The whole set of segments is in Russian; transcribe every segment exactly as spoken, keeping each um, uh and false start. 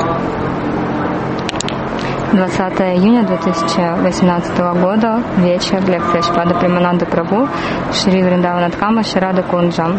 двадцатого июня две тысячи восемнадцатого года, вечер, лекция Шрипада Премананды Прабху, Шри Вриндаванадхама, Шрада Кунджа.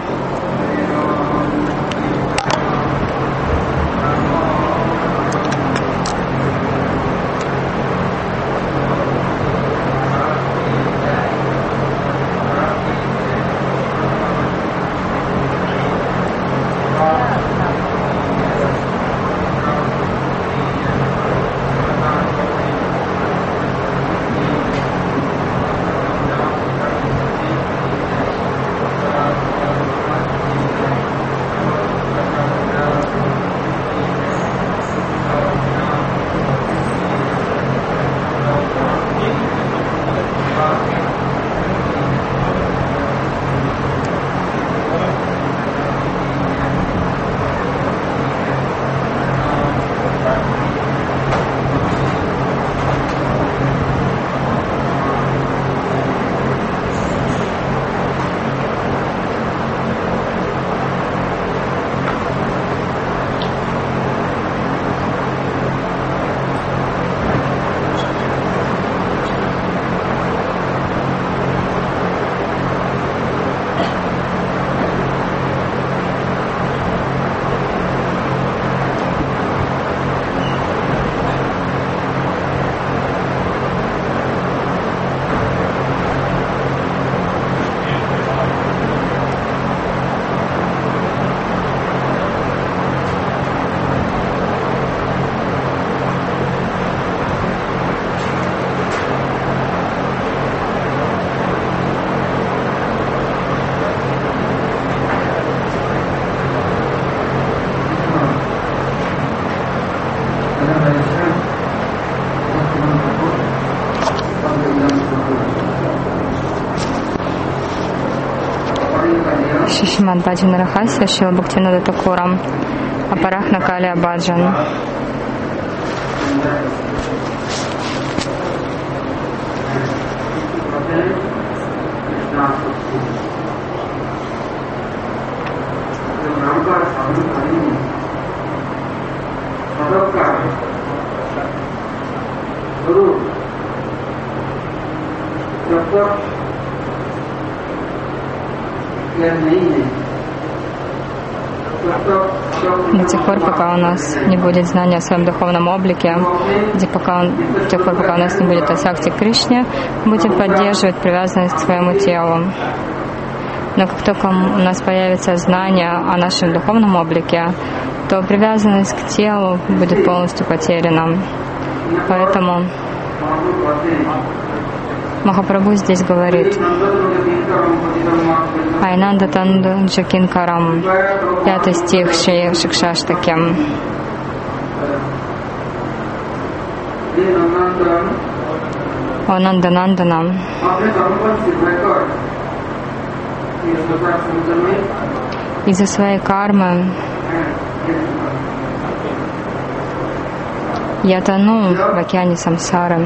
Шримад Баджана Рахасия Шрила Бхактивинода Тхакура Апарахна Калия Баджан. До тех пор, пока у нас не будет знания о своем духовном облике, где пока он, до тех пор, пока у нас не будет асакти к Кришне, будем поддерживать привязанность к своему телу. Но как только у нас появится знание о нашем духовном облике, то привязанность к телу будет полностью потеряна. Поэтому Махапрабху здесь говорит: Айнанда Танду Джакинкарам, пятый стих Шри Шикшаштаки. О Нанданандана, из-за своей кармы я тону в океане самсары.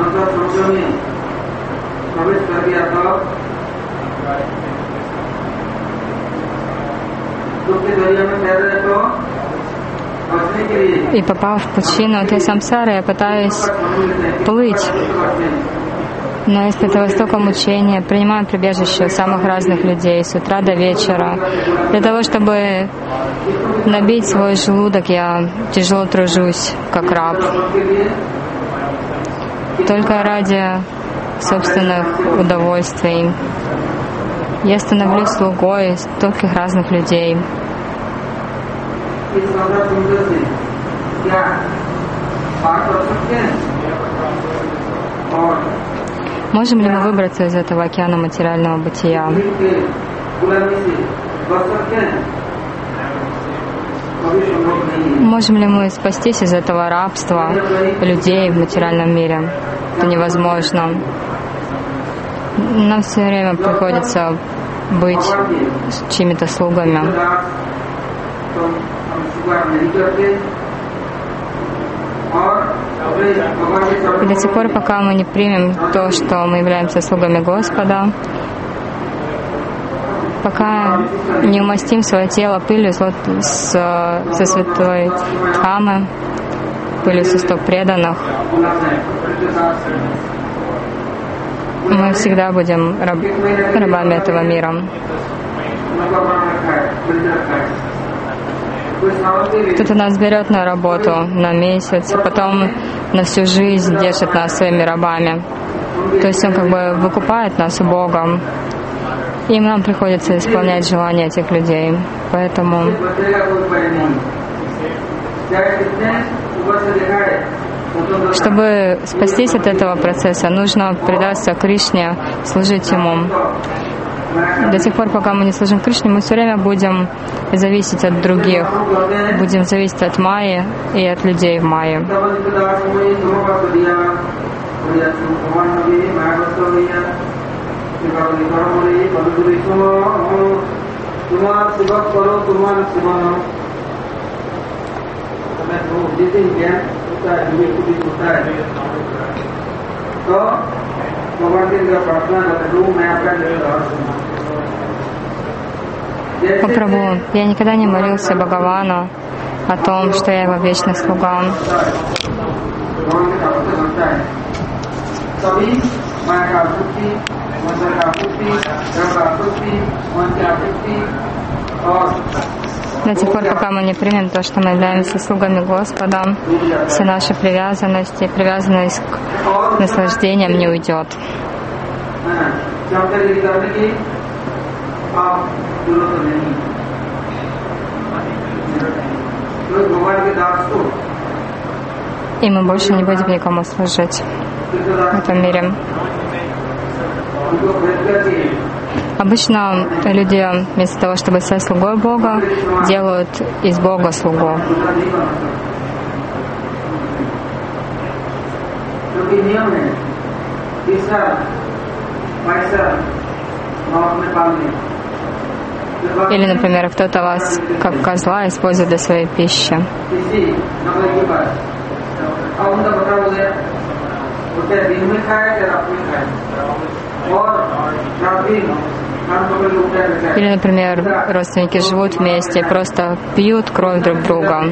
И попав в пучину этой самсары, я пытаюсь плыть, но испытываю столько мучения, принимаю прибежище у самых разных людей с утра до вечера. Для того, чтобы набить свой желудок, я тяжело тружусь, как раб. Только ради собственных удовольствий. Я становлюсь слугой стольких разных людей. Можем ли мы выбраться из этого океана материального бытия? Можем ли мы спастись из этого рабства людей в материальном мире? Это невозможно. Нам все время приходится быть чьими-то слугами. И до тех пор, пока мы не примем то, что мы являемся слугами Господа, пока не умастим свое тело пылью со святой Дхаммы, пылью со стоп преданных, мы всегда будем раб, рабами этого мира. Кто-то нас берет на работу на месяц, а потом на всю жизнь держит нас своими рабами. То есть он как бы выкупает нас у Бога. И нам приходится исполнять желания этих людей. Поэтому чтобы спастись от этого процесса, нужно предаться Кришне, служить Ему. До тех пор, пока мы не служим Кришне, мы все время будем зависеть от других, будем зависеть от Майи и от людей в Майе. О Прабху, я никогда не молился Бхагавану о том, что я его вечный слуга. До тех пор, пока мы не примем то, что мы являемся слугами Господа, все наши привязанности, привязанность к наслаждениям не уйдет. И мы больше не будем никому служить в этом мире. Обычно люди вместо того, чтобы стать слугой Бога, делают из Бога слугу. Или, например, кто-то вас как козла использует для своей пищи. Или, например, родственники живут вместе и просто пьют кровь друг друга.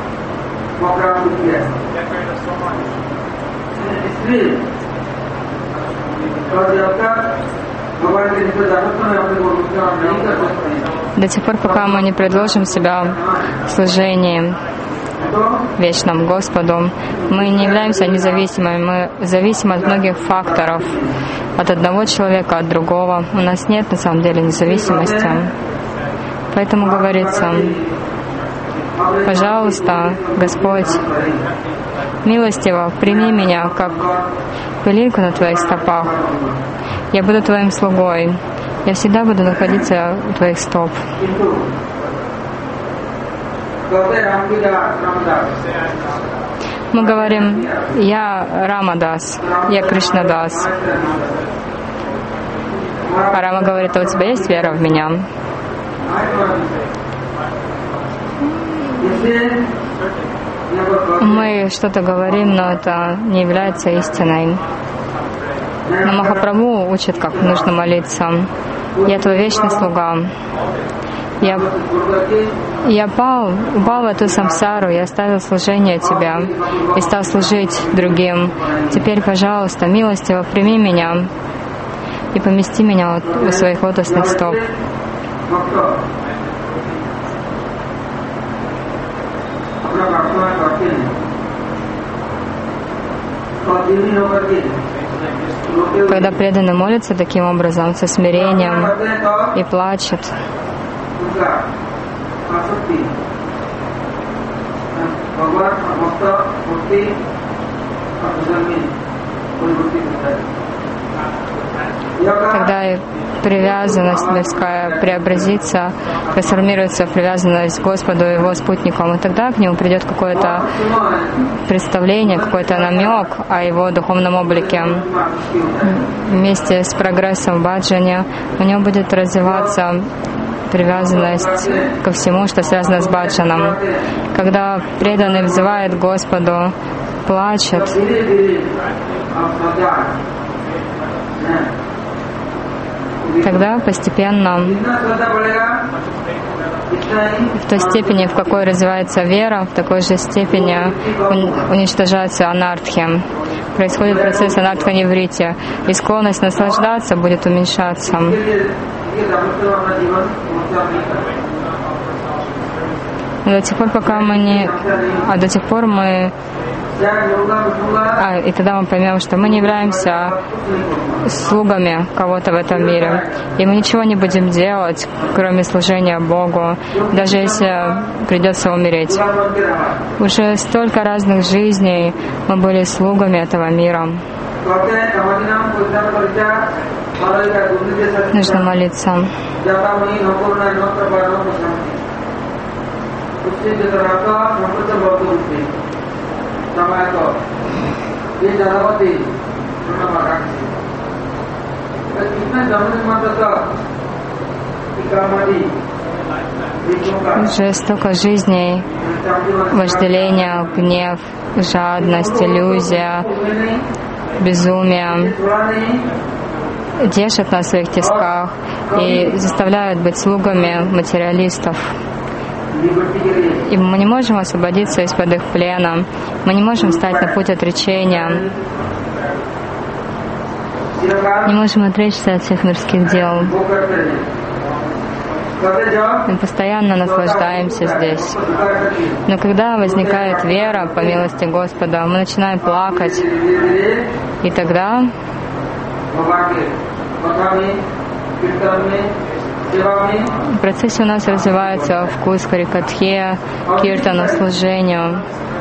До тех пор, пока мы не предложим себя в служении вечному Господу, мы не являемся независимыми, мы зависимы от многих факторов, от одного человека, от другого. У нас нет на самом деле независимости. Поэтому говорится: пожалуйста, Господь, милостиво прими меня, как пылинку на твоих стопах. Я буду твоим слугой. Я всегда буду находиться у твоих стоп. Мы говорим: я Рамадас, я Кришнадас. А Рама говорит: а у тебя есть вера в меня? Мы что-то говорим, но это не является истиной. Но Махапрабху учит, как нужно молиться. Я твой вечный слуга. Я, я пал, упал в эту самсару, я оставил служение Тебя и стал служить другим. Теперь, пожалуйста, милостиво прими меня и помести меня у своих лотосных стоп. Когда преданный молится таким образом, со смирением и плачет, когда привязанность мирская преобразится, трансформируется в привязанность к Господу и Его спутникам, и тогда к нему придет какое-то представление, какой-то намек о Его духовном облике. Вместе с прогрессом в баджане у него будет развиваться привязанность ко всему, что связано с баджаном. Когда преданный взывает Господу, плачет, тогда постепенно в той степени, в какой развивается вера, в такой же степени уничтожаются анартхи. Происходит процесс анартха-неврити, и склонность наслаждаться будет уменьшаться. До тех пор, пока мы не... А до тех пор мы... А, и тогда мы поймем, что мы не являемся слугами кого-то в этом мире. И мы ничего не будем делать, кроме служения Богу, даже если придется умереть. Уже столько разных жизней мы были слугами этого мира. Нужно молиться. Уже столько жизней, вожделение, гнев, жадность, иллюзия, безумие держат нас в своих тисках и заставляют быть слугами материалистов. И мы не можем освободиться из-под их плена. Мы не можем встать на путь отречения. Не можем отречься от всех мирских дел. Мы постоянно наслаждаемся здесь. Но когда возникает вера, по милости Господа, мы начинаем плакать. И тогда в процессе у нас развивается вкус к харикатхе, киртану, служению.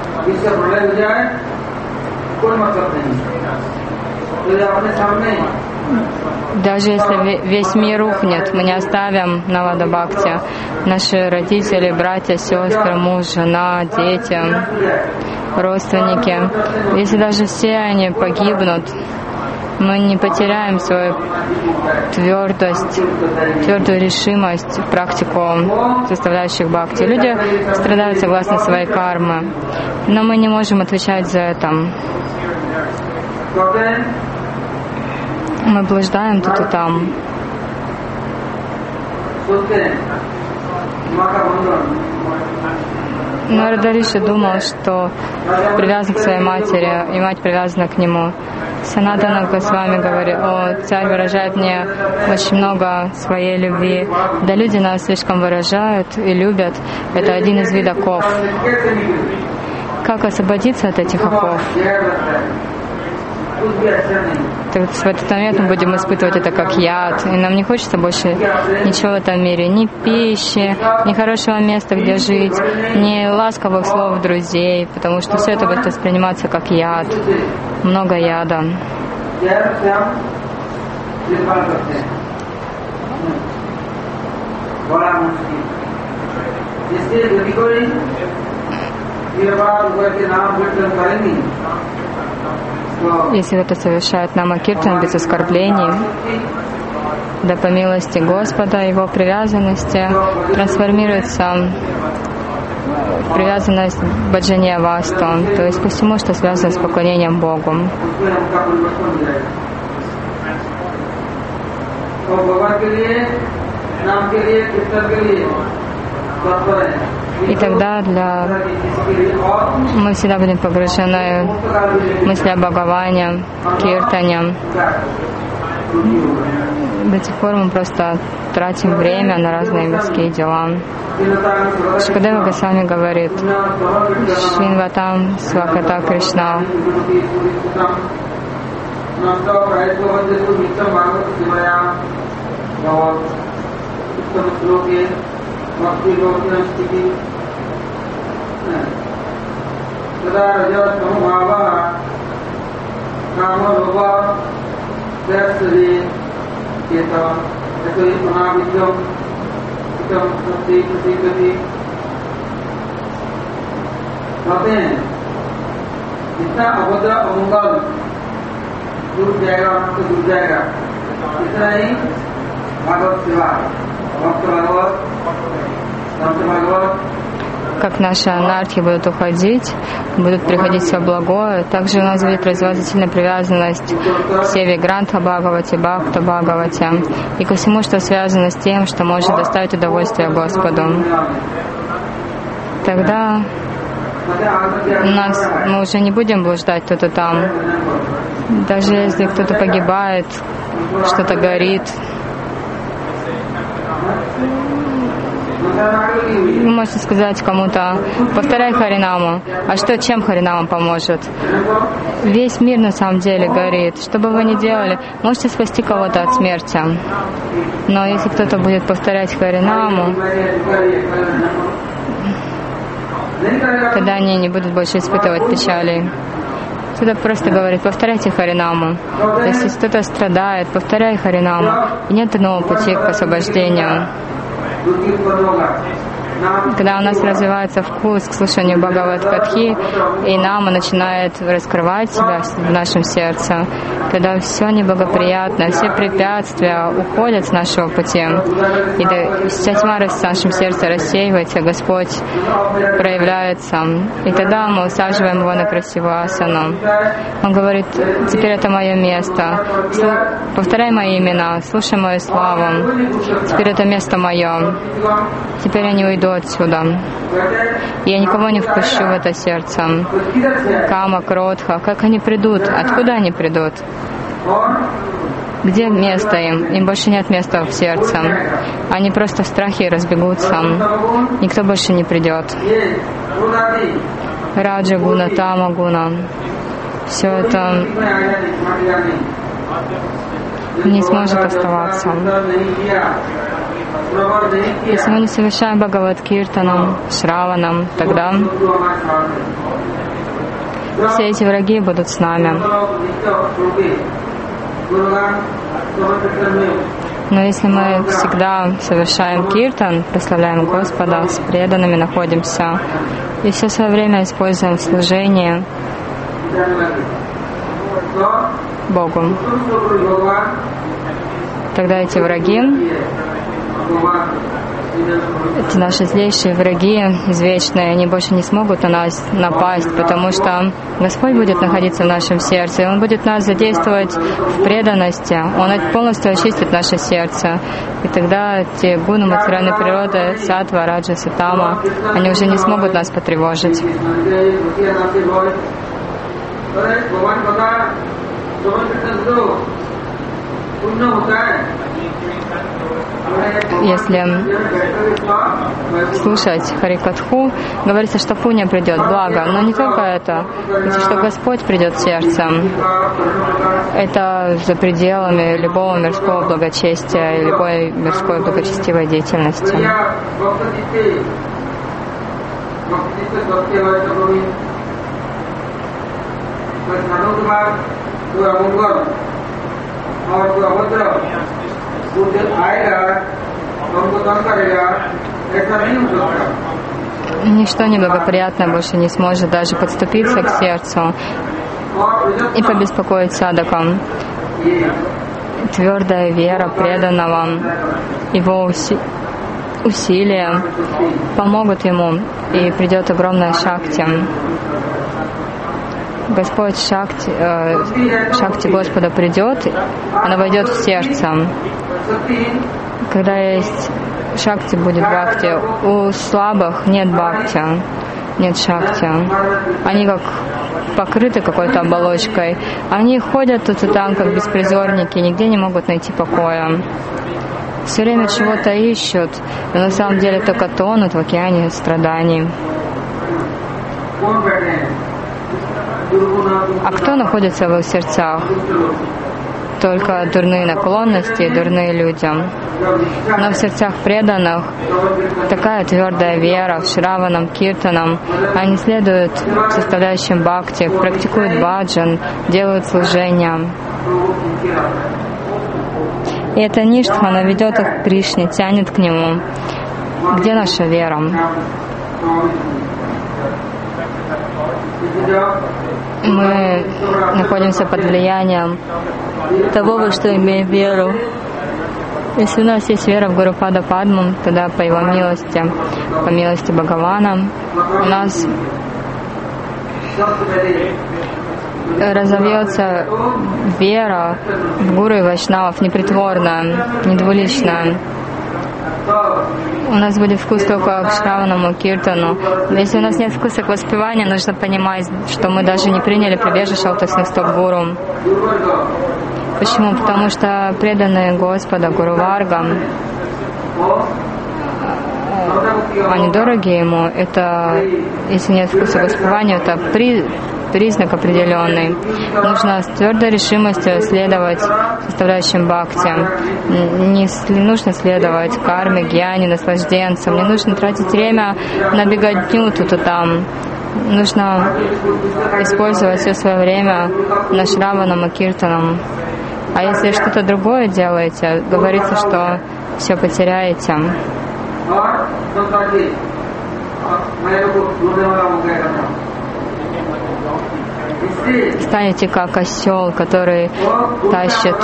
Даже если весь мир рухнет, мы не оставим Навада Бхакти. Наши родители, братья, сестры, муж, жена, дети, родственники. Если даже все они погибнут, мы не потеряем свою твердость, твердую решимость, практику составляющих бхакти. Люди страдают согласно своей кармы, но мы не можем отвечать за это. Мы блуждаем тут и там. Но Радариши думал, что привязан к своей матери, и мать привязана к нему. Санатана Госвами говорит: о, царь выражает мне очень много своей любви. Да люди нас слишком выражают и любят. Это один из видов оков. Как освободиться от этих оков? Так в этот момент мы будем испытывать это как яд, и нам не хочется больше ничего в этом мире, ни пищи, ни хорошего места, где жить, ни ласковых слов друзей, потому что все это будет восприниматься как яд, много яда. Если это совершает нама киртан без оскорблений, да по милости Господа, его привязанности трансформируется в привязанность баджания васту, то есть ко всему, что связано с поклонением Богу. И тогда для... мы всегда будем погружены в мысли о Бхагаване, киртане. До тех пор мы просто тратим время на разные мирские дела. Шукадева Госвами говорит: Шринватам Сваката Кришна. जितना अभद्र अमंगल दूर जाएगा तो दूर जाएगा, इतना ही भागवत सेवा, भक्त भागवत, संत भागवत, как наши анархи будут уходить, будут приходить все благое, также у нас будет развиваться сильная привязанность к Севе Грантха Бхагавати, Бхакта Бхагавати и ко всему, что связано с тем, что может доставить удовольствие Господу. Тогда нас, мы уже не будем блуждать тут и там. Даже если кто-то погибает, что-то горит, вы можете сказать кому-то: повторяй Харинаму. А что, чем Харинама поможет? Весь мир на самом деле горит. Что бы вы ни делали, можете спасти кого-то от смерти. Но если кто-то будет повторять Харинаму, тогда они не будут больше испытывать печали. Кто-то просто говорит: повторяйте Харинаму. Если кто-то страдает, повторяй Харинаму. И нет иного пути к освобождению. Когда у нас развивается вкус к слушанию Бхагават-катхи, и нама начинает раскрывать себя в нашем сердце, когда все неблагоприятное, все препятствия уходят с нашего пути, и вся тьма в нашем сердце рассеивается, Господь проявляется, и тогда мы усаживаем его на красивую асану. Он говорит: теперь это мое место, повторяй мои имена, слушай мою славу, теперь это место мое, теперь я не уйду отсюда. Я никого не впущу в это сердце. Кама, Кродха, как они придут? Откуда они придут? Где место им? Им больше нет места в сердце. Они просто в страхе разбегутся. Никто больше не придет. Раджа гуна, тама гуна. Все это не сможет оставаться. Если мы не совершаем Бхагават-киртаном, Шраванам, тогда все эти враги будут с нами. Но если мы всегда совершаем киртан, прославляем Господа, с преданными находимся, и все свое время используем в служении Богу, тогда эти враги, эти наши злейшие враги, извечные, они больше не смогут на нас напасть, потому что Господь будет находиться в нашем сердце, и Он будет нас задействовать в преданности. Он полностью очистит наше сердце. И тогда те гуны материальной природы, сатва, раджас и тама, они уже не смогут нас потревожить. Если слушать Харикатху, говорится, что пуня придет, благо. Но не только это, это что Господь придет в сердце. Это за пределами любого мирского благочестия и любой мирской благочестивой деятельности. Ничто неблагоприятное больше не сможет даже подступиться к сердцу и побеспокоить садхаку. Твердая вера преданного, его уси... усилия помогут ему, и придет огромная шакти. Господь Шакти, э, Шакти Господа придет, она войдет в сердце. Когда есть Шакти, будет Бхакти. У слабых нет Бхакти, нет Шакти. Они как покрыты какой-то оболочкой. Они ходят тут и там, как беспризорники, нигде не могут найти покоя. Все время чего-то ищут, но на самом деле только тонут в океане страданий. А кто находится в их сердцах? Только дурные наклонности и дурные люди. Но в сердцах преданных такая твердая вера в Шраванам, Киртанам. Они следуют составляющим бхакти, практикуют баджан, делают служения. И эта ништха, она ведет их к Кришне, тянет к Нему. Где наша вера? Мы находимся под влиянием того, во что имеем веру. Если у нас есть вера в Гурупада Падму, тогда по его милости, по милости Бхагавана, у нас разовьется вера в Гуру и Вайшнавов непритворная, недвуличная. У нас будет вкус только к Шраванаму, Киртану. Но если у нас нет вкуса к воспеванию, нужно понимать, что мы даже не приняли прибежище лотосных стоп Гуру. Почему? Потому что преданные Господа Гуру Варга, они дороги ему. Это, если нет вкуса к воспеванию, это при, признак определенный. Нужно с твердой решимостью следовать составляющим бхакти. Не нужно следовать карме, гьяне, наслажденцам. Не нужно тратить время на беготню тут и там. Нужно использовать все свое время на Шраванам и Киртанам. А если что-то другое делаете, говорится, что все потеряете. Станете как осел, который тащит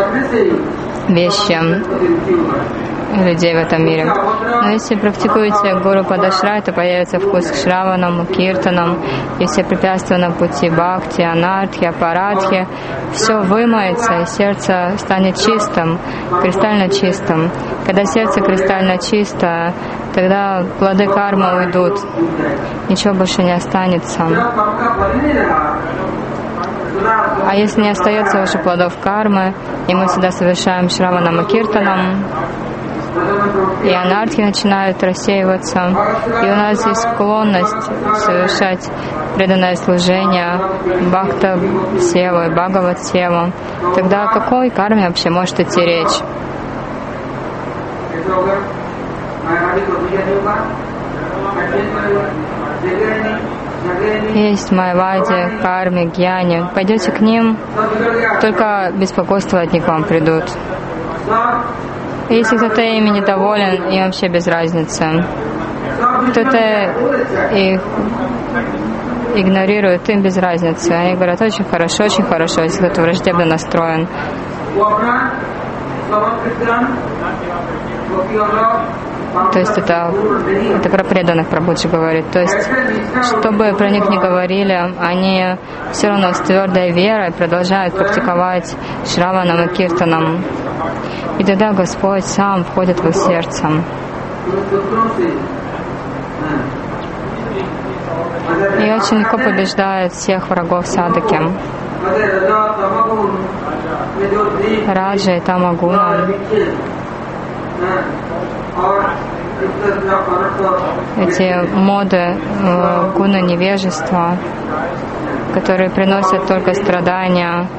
вещи людей в этом мире. Но если практикуете Гуру Падашрай, то появится вкус к Шраванам, Киртанам, и все препятствия на пути Бхакти, Анархи, Апарадхи, все вымоется, и сердце станет чистым, кристально чистым. Когда сердце кристально чисто, тогда плоды кармы уйдут, ничего больше не останется. А если не остается уже плодов кармы, и мы всегда совершаем Шраванам и Киртанам, и анархи начинают рассеиваться, и у нас есть склонность совершать преданное служение Бхакта Севу и Бхагават Севу, тогда о какой карме вообще может идти речь? Есть майвади, карме, гьяни. Пойдете к ним, только беспокойство от них вам придут. И если кто-то ими недоволен, им вообще без разницы. Кто-то их игнорирует, им без разницы. Они говорят, очень хорошо, очень хорошо, если кто-то враждебно настроен. То есть это, это про преданных Прабхуджи говорит. То есть, чтобы про них не говорили, они все равно с твердой верой продолжают практиковать Шраванам и Киртанам. И тогда Господь сам входит в их сердце. И очень легко побеждает всех врагов садаки. Раджа и Тамагуна. Эти моды э, гуна невежества, которые приносят только страдания,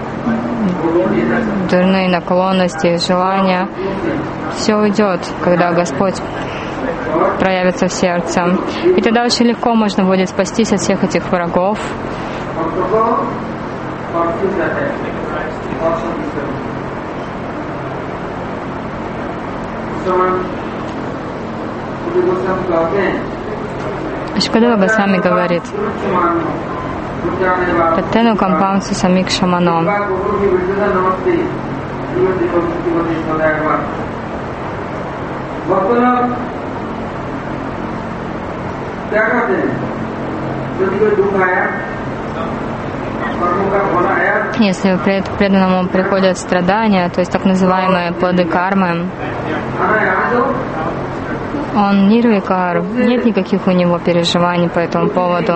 дурные наклонности, желания, все уйдет, когда Господь проявится в сердце. И тогда очень легко можно будет спастись от всех этих врагов. Шукадева Госвами говорит: Таттену кампамсу самик шамано. Если преданному приходят страдания, то есть так называемые плоды кармы, он нирвикар, нет никаких у него переживаний по этому поводу.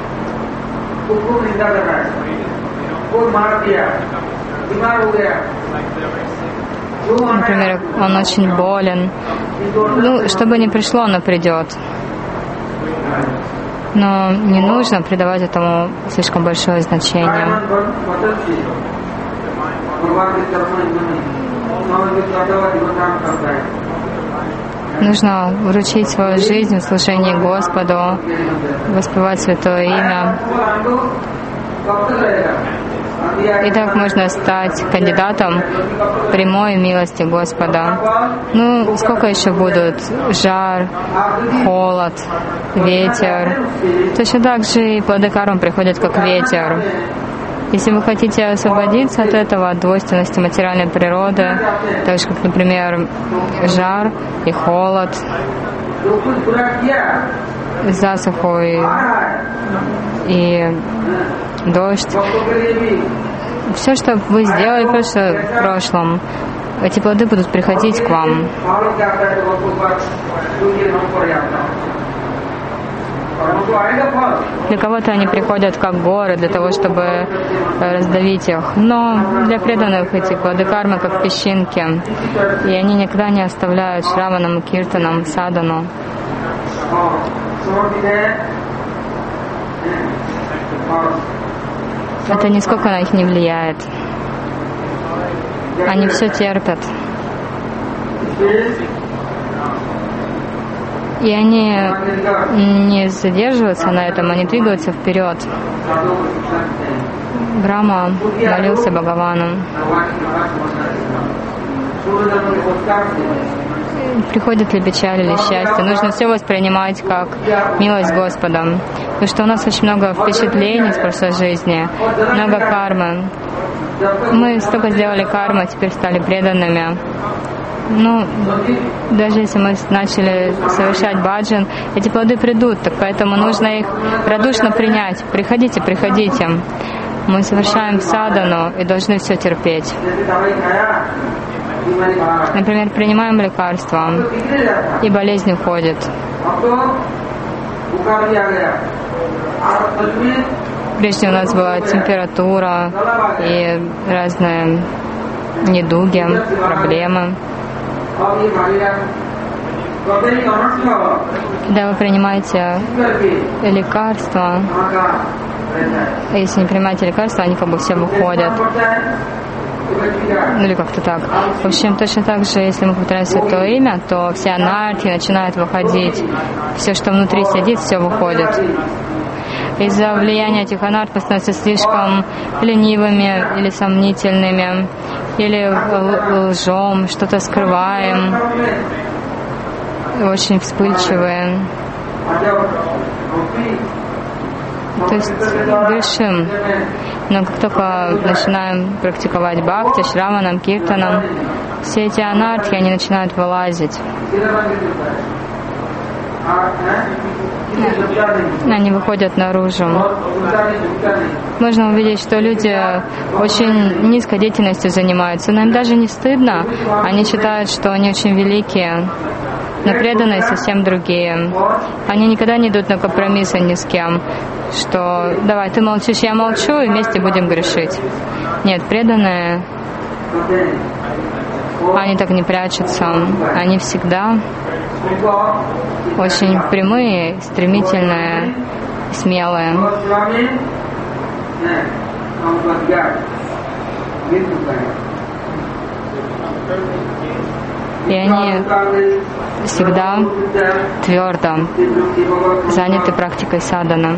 Например, он очень болен. Ну, что бы ни пришло, оно придет. Но не нужно придавать этому слишком большое значение. Нужно вручить свою жизнь в служении Господу, воспевать Святое Имя. И так можно стать кандидатом прямой милости Господа. Ну, сколько еще будут жар, холод, ветер. Точно так же и плоды кармы приходят как ветер. Если вы хотите освободиться от этого, от двойственности материальной природы, так же, как, например, жар и холод, засуху и, и дождь, все, что вы сделали в прошлом, эти плоды будут приходить к вам. Для кого-то они приходят как горы, для того, чтобы раздавить их. Но для преданных эти плоды кармы как песчинки. И они никогда не оставляют Шраванам, Киртанам, Садану. Это нисколько на них не влияет. Они все терпят. И они не задерживаются на этом, они двигаются вперед. Брахма молился Бхагавану. Приходит ли печаль или счастье, нужно все воспринимать как милость Господа. Потому что у нас очень много впечатлений с прошлой жизни, много кармы. Мы столько сделали кармы, теперь стали преданными. Ну, даже если мы начали совершать баджан, эти плоды придут, так поэтому нужно их радушно принять. Приходите, приходите. Мы совершаем садану и должны все терпеть. Например, принимаем лекарства, и болезнь уходит. Прежде у нас была температура и разные недуги, проблемы. Когда вы принимаете лекарства, если не принимаете лекарства, они как бы все выходят. Ну или как-то так. В общем, точно так же, если мы повторяем святое имя, то все анархии начинают выходить. Все, что внутри сидит, все выходит. Из-за влияния этих анарх мы становимся слишком ленивыми или сомнительными, или лжем, что-то скрываем, очень вспыльчивые. То есть грешим. Но как только начинаем практиковать бхакти, шраванам, киртанам, все эти анархи, они начинают вылазить. Они выходят наружу. Можно увидеть, что люди очень низкой деятельностью занимаются, но им даже не стыдно. Они считают, что они очень великие, но преданные совсем другие. Они никогда не идут на компромиссы ни с кем, что давай, ты молчишь, я молчу, и вместе будем грешить. Нет, преданные, они так не прячутся. Они всегда очень прямые, стремительные, смелые. И они всегда твердо заняты практикой садханы.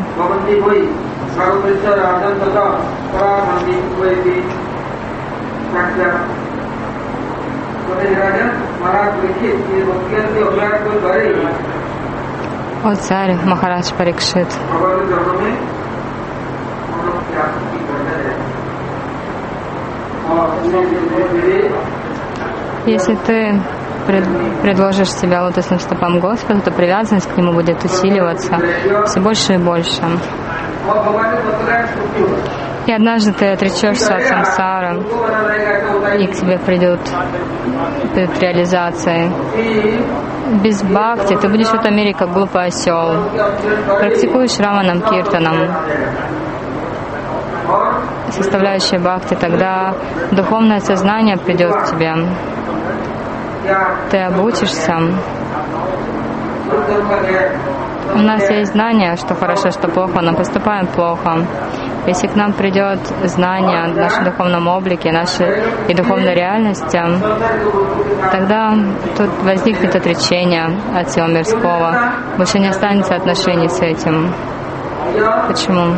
О царь Махарадж Парикшит, если ты предложишь себя лотосным стопам Господа, то привязанность к Нему будет усиливаться все больше и больше. И однажды ты отречешься от самсары, и к тебе придет, придет реализация. Без бхакти ты будешь в этом мире как глупый осел. Практикуешь шраванам, киртанам, составляющая бхакти, тогда духовное сознание придет к тебе. Ты обучишься. У нас есть знание, что хорошо, что плохо, но поступаем плохо. Если к нам придет знание о нашем духовном облике, нашей и духовной реальности, тогда тут возникнет отречение от всего мирского. Больше не останется отношений с этим. Почему?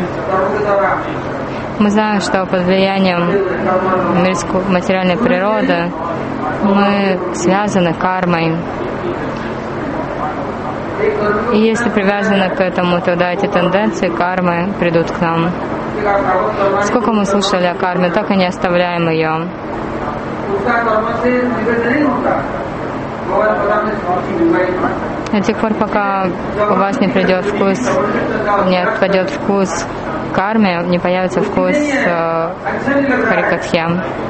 Мы знаем, что под влиянием мирской материальной природы мы связаны кармой. И если привязаны к этому, тогда эти тенденции кармы придут к нам. Сколько мы слушали о карме, так и не оставляем ее. До тех пор, пока у вас не придет вкус, не отпадет вкус карме, не появится вкус э, харикатхе.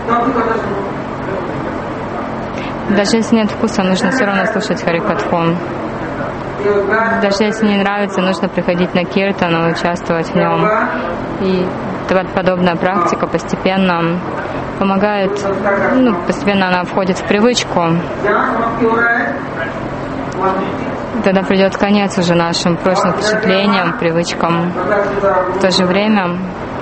Даже если нет вкуса, нужно все равно слушать харикатху. Даже если не нравится, нужно приходить на киртан и участвовать в нем. И подобная практика постепенно помогает, ну, постепенно она входит в привычку. Тогда придет конец уже нашим прошлым впечатлениям, привычкам. В то же время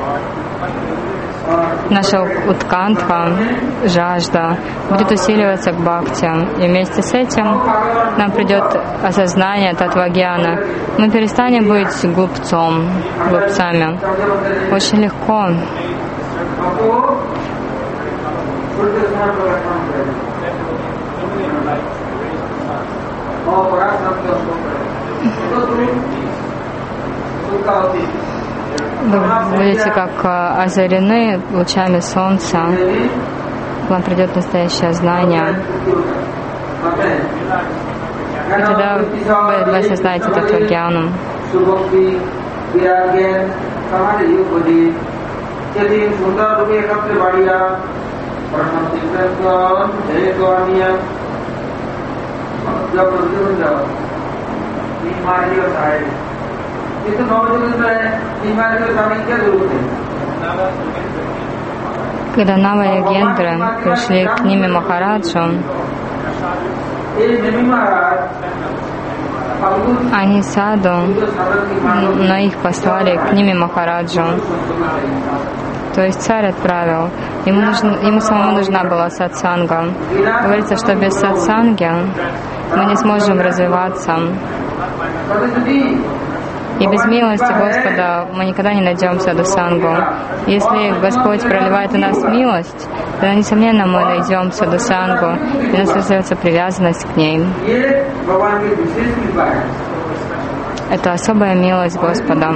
наша уткантха, жажда, будет усиливаться к бхакти. И вместе с этим нам придет осознание татвагьяна. Мы перестанем быть глупцом, глупцами. Очень легко. Вы будете как озарены лучами солнца. К вам придет настоящее знание. И тогда вы, вы осознаете татвагьяну. Когда Нава-йогендры пришли к Ними Махараджу, они саду, но их послали к Ними Махараджу. То есть царь отправил. Ему, нужно, ему самому нужна была сатсанга. Говорится, что без сатсанги мы не сможем развиваться. И без милости Господа мы никогда не найдем садхусангу. Если Господь проливает на нас милость, тогда, несомненно, мы найдем садхусангу, и у нас остается привязанность к ней. Это особая милость Господа,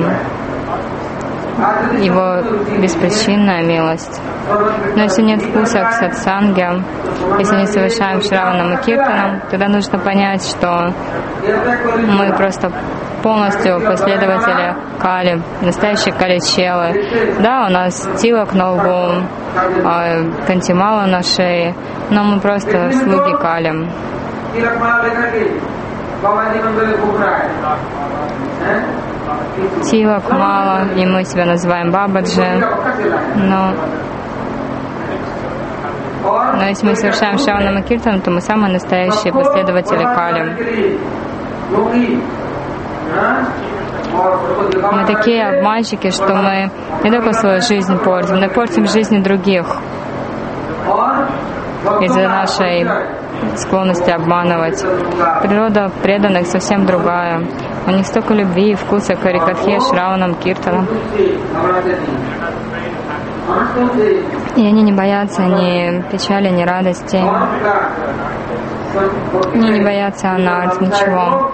Его беспричинная милость. Но если нет вкуса к сатсанге, если не совершаем Шраванам и Киртанам, тогда нужно понять, что мы просто полностью последователи Кали, настоящие Кали-челы. Да, у нас тилак на лбу, кантимала на шее, но мы просто слуги Кали. Тилак мало, и мы себя называем Бабаджи, но, но если мы совершаем Шраванам и Киртан, то мы самые настоящие последователи Кали. Мы такие обманщики, что мы не только свою жизнь портим, но и портим жизни других из-за нашей склонности обманывать. Природа преданных совсем другая. У них столько любви и вкуса к харикатхе, шраванам, киртанам. И они не боятся ни печали, ни радости. Они не боятся анарт, ничего.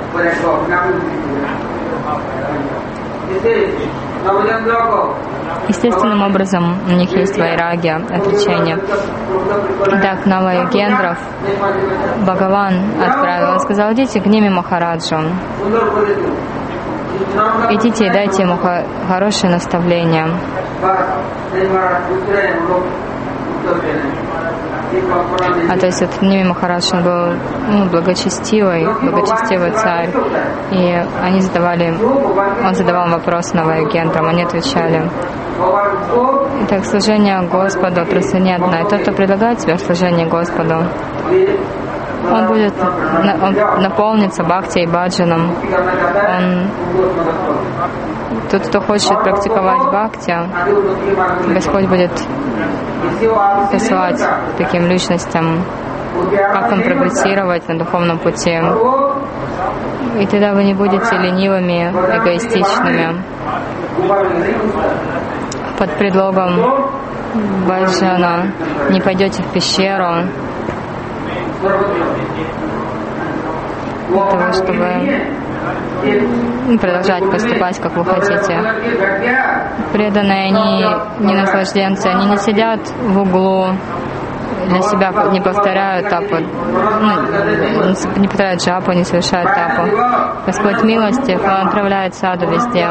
Естественным образом у них есть вайрагья, отречение. Так, Нава-йогендров Бхагаван отправил. Он сказал: идите к Ними Махараджу. Идите и дайте ему хорошее наставление. А то есть этот Ними Махарадж, он был ну, благочестивый, благочестивый царь. И они задавали, он задавал вопросы Нава-йогендрам, они отвечали. Итак, служение Господу трансцендентно. И тот, кто предлагает себе служение Господу, он будет, он наполнится бхакти и баджаном. Он, тот, кто хочет практиковать бхакти, Господь будет посылать таким личностям, как им прогрессировать на духовном пути. И тогда вы не будете ленивыми, эгоистичными. Под предлогом баджана не пойдете в пещеру, для того, чтобы продолжать поступать, как вы хотите. Преданные, они не наслажденцы, они не сидят в углу, для себя не повторяют тапу, ну, не повторяют джапу, не совершают тапу. Господь милостив, Он отправляет саду везде.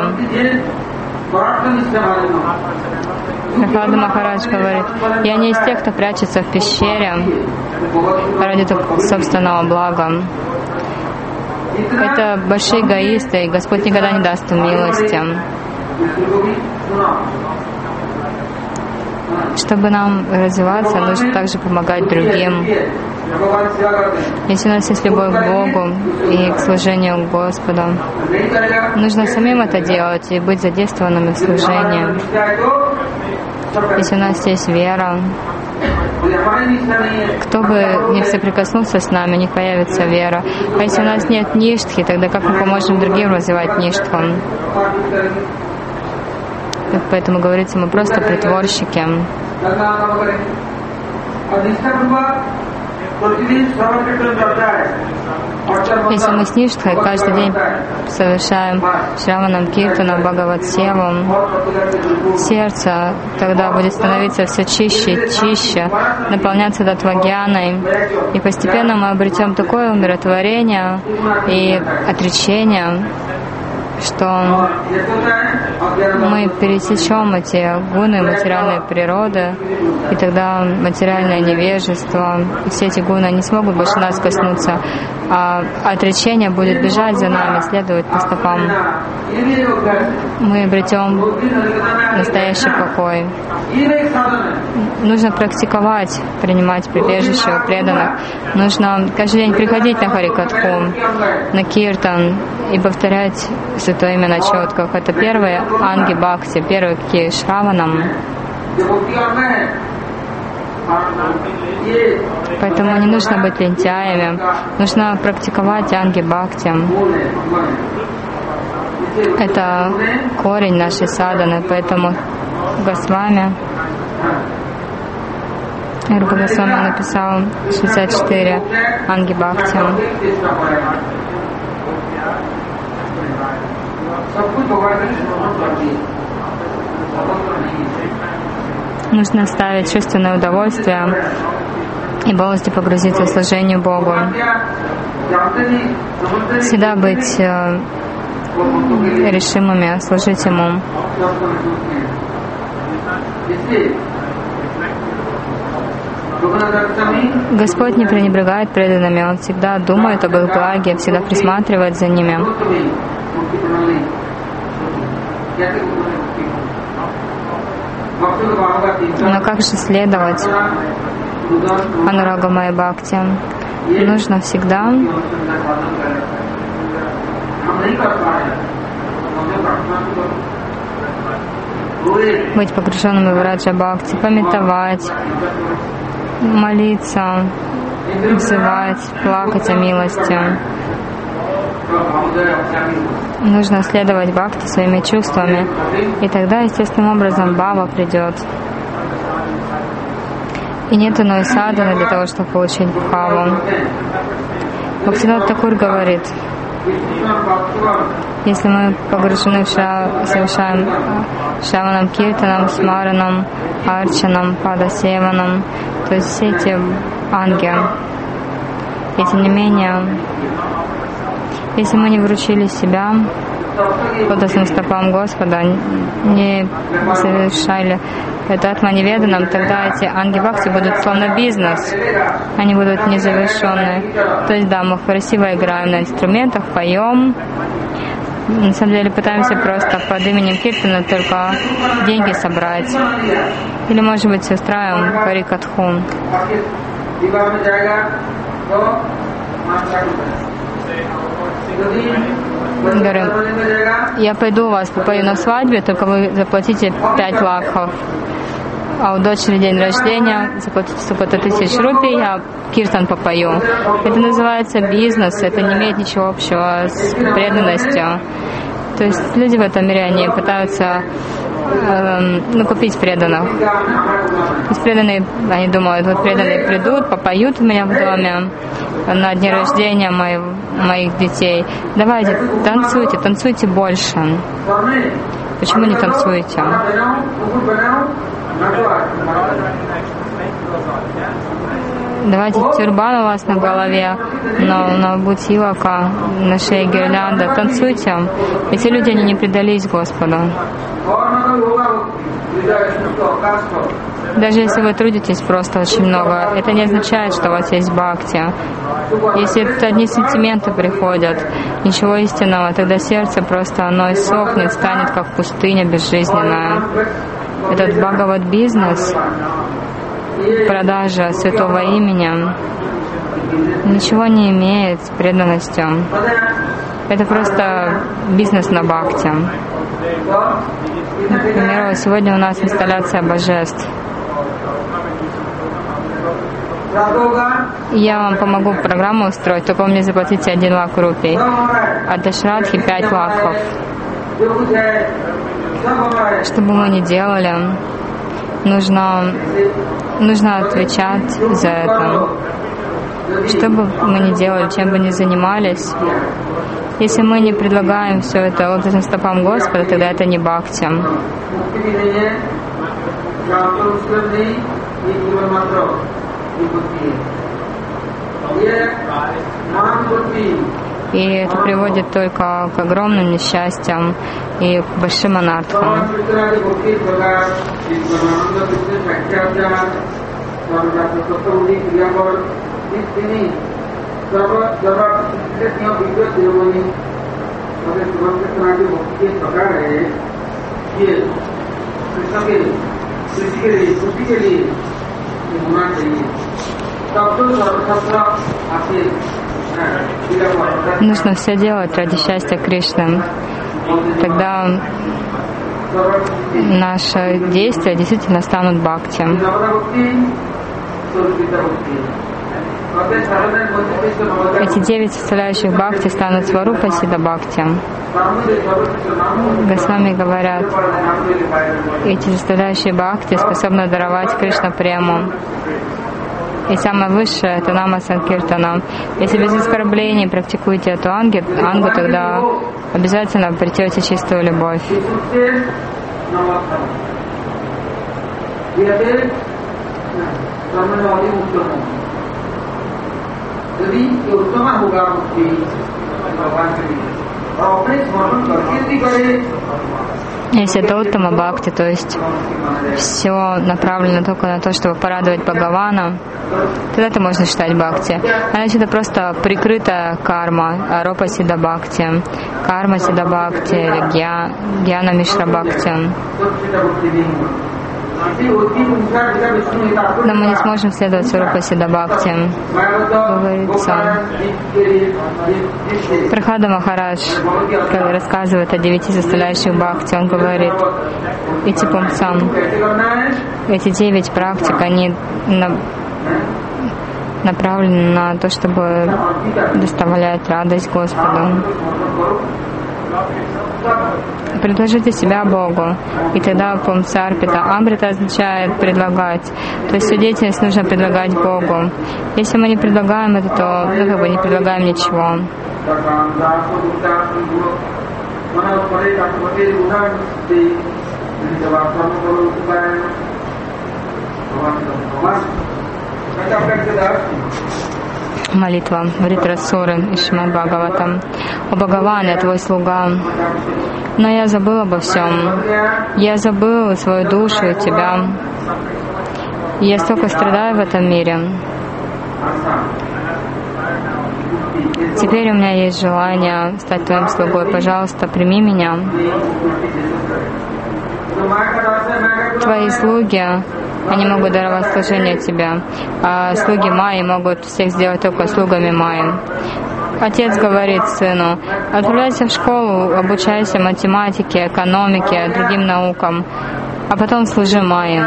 Прахлада Махарадж говорит: я не из тех, кто прячется в пещере ради собственного блага. Это большие эгоисты, и Господь никогда не даст им милости. Чтобы нам развиваться, нужно также помогать другим. Если у нас есть любовь к Богу и к служению Господу, нужно самим это делать и быть задействованными в служении. Если у нас есть вера, кто бы ни соприкоснулся с нами, не появится вера. А если у нас нет ништхи, тогда как мы поможем другим развивать ништху? Поэтому говорится, мы просто притворщики. Если мы с ништхой каждый день совершаем Шраванам Киртану, Бхагават Севу, сердце тогда будет становиться все чище и чище, наполняться татвагьяной, и постепенно мы обретем такое умиротворение и отречение, что мы пересечем эти гуны материальной природы, и тогда материальное невежество и все эти гуны не смогут больше нас коснуться, а отречение будет бежать за нами, следовать по стопам. Мы обретем настоящий покой. Нужно практиковать, принимать прибежище у преданных. Нужно каждый день приходить на Харикатху, на Киртан и повторять Святое Имя на четках. Это первые анги бхакти, первые какие Шраванам. Поэтому не нужно быть лентяями, нужно практиковать анги бхакти. Это корень нашей садханы, поэтому Госвами, Рупа Госвами написал шестьдесят четыре анги бхакти. Нужно оставить чувственное удовольствие и полностью погрузиться в служение Богу. Всегда быть э, решимыми служить Ему. Господь не пренебрегает преданными, Он всегда думает об их благе, всегда присматривает за ними. Но как же следовать Анурагамая Бхакти? Нужно всегда быть погруженными в Раджа Бхакти, пометовать, молиться, взывать, плакать о милости. Нужно следовать бхакти своими чувствами, и тогда естественным образом бхава придет. И нет иной садханы для того, чтобы получить бхаву. Бхактивинода Тхакур говорит, если мы погружены в шра... совершаем Шраванам Киртанам, Смаранам, Арчанам, Падасеванам, то есть все эти анги, и тем не менее, если мы не вручили себя лотосным стопам Господа, не совершали это атманиведанам, тогда эти анги бхакти будут словно бизнес, они будут незавершенные. То есть да, мы красиво играем на инструментах, поем, на самом деле пытаемся просто под именем Киртана только деньги собрать. Или, может быть, устраиваем Харикатху. Говорю, я пойду у вас, попою на свадьбе, только вы заплатите пять лакхов. А у дочери день рождения, заплатите сколько-то тысяч рупий, я киртан попою. Это называется бизнес, это не имеет ничего общего с преданностью. То есть люди в этом мире, они пытаются э, ну, купить преданных. То есть преданные, они думают, вот преданные придут, попоют у меня в доме на дне рождения моих, моих детей. Давайте, танцуйте, танцуйте больше. Почему не танцуете? Давайте тюрбан у вас на голове, на, на бутилока, на шее гирлянда. Танцуйте. Эти люди, они не предались Господу. Даже если вы трудитесь просто очень много, это не означает, что у вас есть бхакти. Если это одни сентименты приходят, ничего истинного, тогда сердце просто оно иссохнет, станет как пустыня безжизненная. Этот бхагават-бизнес, продажа святого имени, ничего не имеет с преданностью. Это просто бизнес на бхакти. Например, сегодня у нас инсталляция божеств. Я вам помогу программу устроить, только вы мне заплатите один лак рупий. А Дашрадхи пять лакхов. Что бы мы ни делали, нужно, нужно отвечать за это. Что бы мы ни делали, чем бы ни занимались, если мы не предлагаем все это лотосным стопам Господа, тогда это не бхакти. И это приводит только к огромным несчастьям и к большим анартхам. Нужно все делать ради счастья Кришны. Тогда наши действия действительно станут бхакти. Эти девять составляющих бхакти станут сварупа сида бхакти. Госвами говорят, эти составляющие бхакти способны даровать Кришна прему. И самое высшее — это нама санкиртана. Если без оскорблений практикуете эту ангу, ангу, тогда обязательно обретете чистую любовь. Если это уттама бхакти, то есть все направлено только на то, чтобы порадовать Бхагавана, тогда это можно считать бхакти. А значит, это просто прикрытая карма, аропа сида бхакти, карма сида бхакти или гья, гьяна мишра бхакти. Но мы не сможем следовать сварупа сида бхакти. Говорится, Прахлада Махарадж, когда рассказывает о девяти составляющих бхакти, он говорит, эти пумсам, эти девять практик, они на, направлены на то, чтобы доставлять радость Господу. Предложите себя Богу. И тогда пумсарпита. Амрита означает предлагать. То есть всю деятельность нужно предлагать Богу. Если мы не предлагаем это, то ну, как бы не предлагаем ничего. Молитва Вритрасуры и Шримад Бхагаватам. О Бхагаван, я твой слуга, но я забыл обо всем. Я забыл свою душу и тебя. Я столько страдаю в этом мире. Теперь у меня есть желание стать твоим слугой. Пожалуйста, прими меня. Твои слуги, они могут даровать служение тебе, а слуги Майи могут всех сделать только слугами Майи. Отец говорит сыну, отправляйся в школу, обучайся математике, экономике, другим наукам, а потом служи Майе.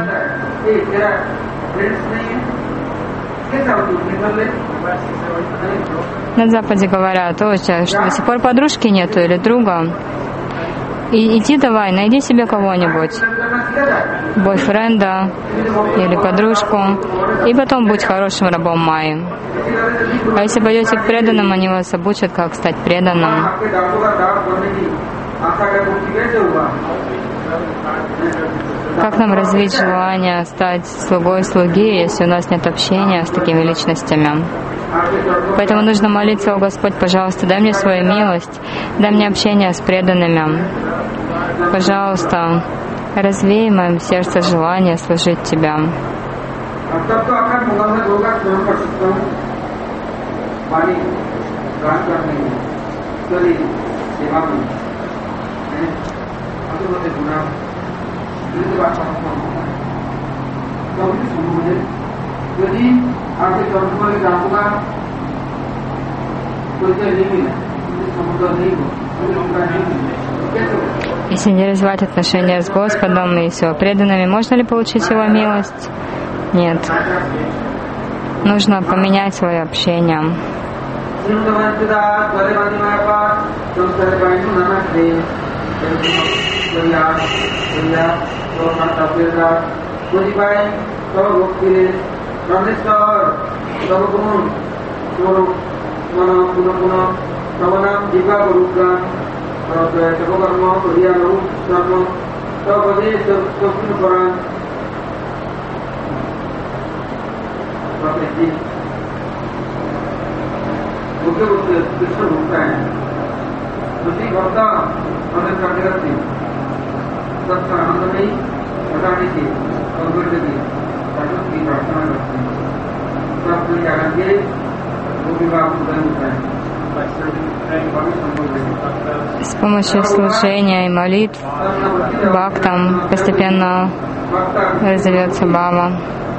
На Западе говорят, о, что до сих пор подружки нету или друга. И иди давай, найди себе кого-нибудь, бойфренда или подружку, и потом будь хорошим рабом Майи. А если пойдете к преданным, они вас обучат, как стать преданным. Как нам развить желание стать слугой слуги, если у нас нет общения с такими личностями? Поэтому нужно молиться: о Господь, пожалуйста, дай мне свою милость, дай мне общение с преданными. Пожалуйста, развей в моем сердце желание служить Тебя. Если не развивать отношения с Господом и с Его преданными, можно ли получить Его милость? Нет. Нужно поменять свое общение. С помощью служения и молитв бхактам постепенно разовьется бхава.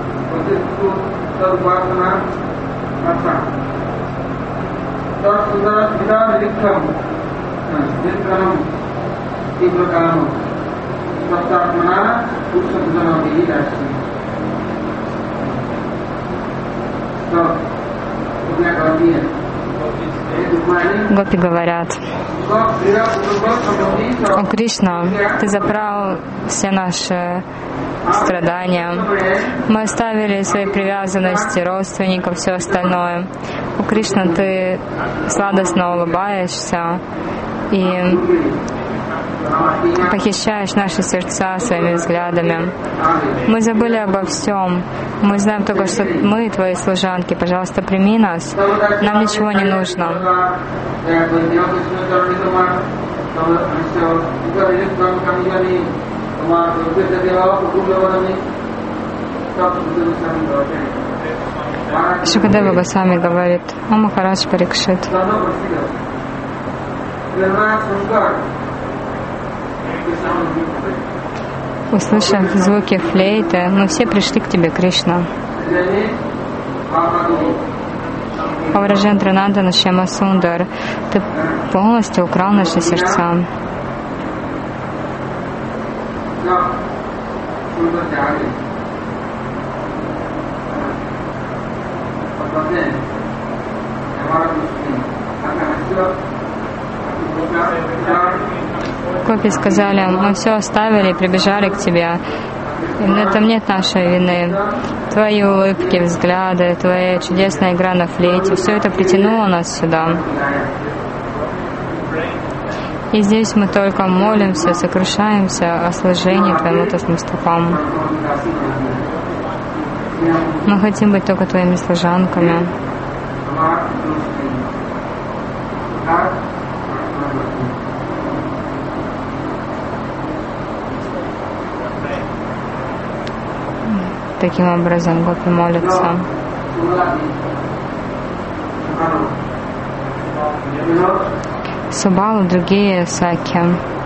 Гопи говорят: о Кришна, Ты забрал все наши страдания. Мы оставили свои привязанности, родственников, все остальное. О Кришна, Ты сладостно улыбаешься и похищаешь наши сердца своими взглядами. Мы забыли обо всем. Мы знаем только, что мы Твои служанки. Пожалуйста, прими нас. Нам ничего не нужно. Шукадева Госвами говорит: о Махарадж Парикшит, услышав звуки флейты, мы все пришли к Тебе, Кришна. О Враджендранандана Шьяма Сундар, Ты полностью украл наши сердца. Гопи сказали: мы все оставили и прибежали к Тебе. И в этом нет нашей вины. Твои улыбки, взгляды, Твоя чудесная игра на флейте, все это притянуло нас сюда. И здесь мы только молимся, сокрушаемся о служении Твоим лотосным стопам. Мы хотим быть только Твоими служанками. Таким образом гопи молятся. Субалу, другие саки.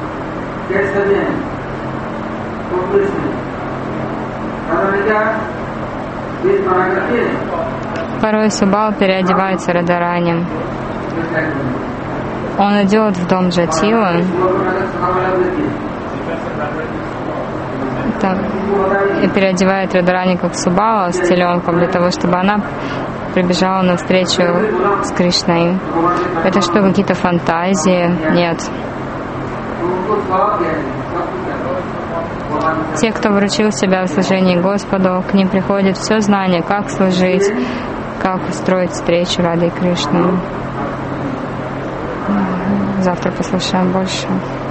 Порой Субал переодевается Радарани. Он идет в дом Джатилы и переодевает Радарани как Субала с теленком, для того, чтобы она прибежала навстречу с Кришной. Это что, какие-то фантазии? Нет. Те, кто вручил себя в служении Господу, к ним приходит все знание, как служить, как устроить встречу Рады и Кришны. Завтра послушаем больше.